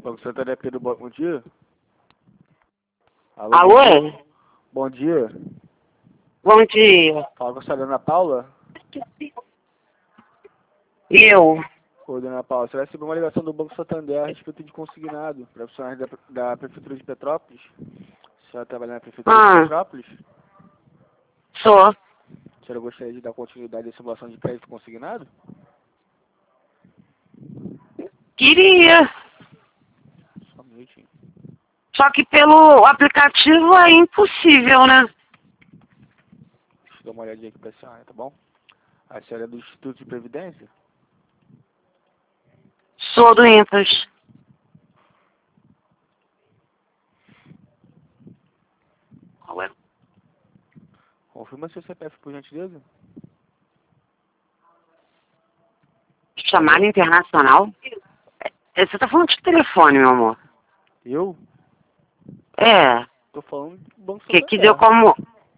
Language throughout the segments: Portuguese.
Banco Santander, Pedro, bom dia. Alô, Alô? Bom dia. Bom dia. Fala com a senhora Ana Paula. Eu. Oi, dona Paula. Você vai receber uma ligação do Banco Santander a respeito de consignado para profissionais da Prefeitura de Petrópolis. A senhora trabalha na Prefeitura de Petrópolis? Sou. A senhora gostaria de dar continuidade à simulação de crédito consignado? Queria. Só um minutinho. Só que pelo aplicativo é impossível, né? Deixa eu dar uma olhadinha aqui para a senhora, tá bom? A senhora é do Instituto de Previdência? Sou do INPAS. Qual é? Confirma seu CPF, por gentileza. Chamada internacional? Você tá falando de telefone, meu amor? Eu? É. Tô falando do Banco Que Santander. deu como...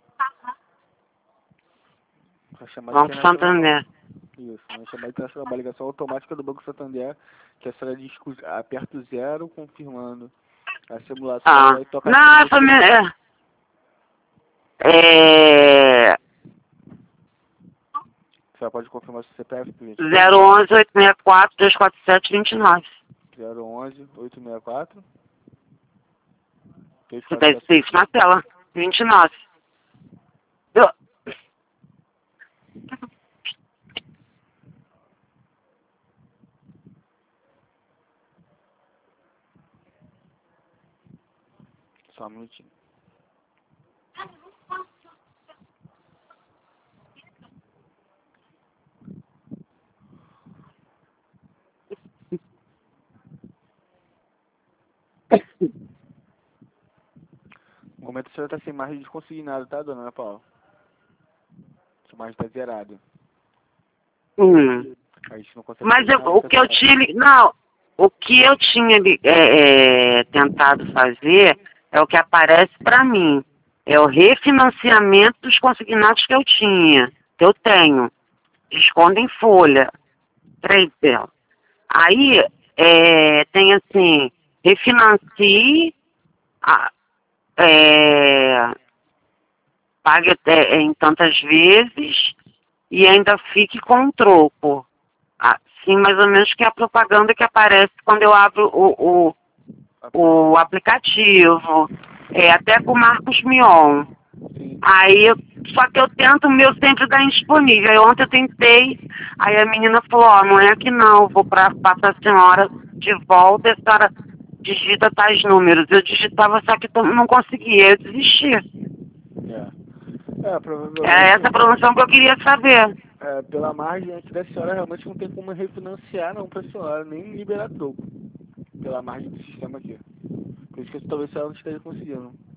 A chamada Banco Santander. Isso, uma chamada internacional, uma ligação automática do Banco Santander, que a senhora aperta o 0, confirmando a simulação e toca Não, a é... Você pode confirmar seu CPF, por gentileza? 011 864 247 29. 011 864 Você tá escrito na tela. 29. Eu... Só um minutinho. No momento a senhora está sem margem de consignado, tá, dona Ana Paula? Sua margem está zerada. A gente não consegue Mas fazer nada o com que eu essa tinha... Não, o que eu tinha tentado fazer é o que aparece para mim. É o refinanciamento dos consignados que eu tinha, que eu tenho. Desconto em folha. 3 delas. Aí tem assim, refinancie, pague em tantas vezes e ainda fique com um troco. Assim, mais ou menos que é a propaganda que aparece quando eu abro o aplicativo. Até com o Marcos Mion. Aí, só que eu tento o meu sempre dar indisponível. Aí ontem eu tentei, aí a menina falou, não é que não, vou passar a senhora de volta e a senhora digita tais números. Eu digitava, só que não conseguia, eu desisti. provavelmente... É essa a promoção que eu queria saber. Pela margem aqui da senhora, realmente não tem como refinanciar não pra senhora, nem liberar troco. Pela margem do sistema aqui. Por isso que talvez a senhora não esteja conseguindo.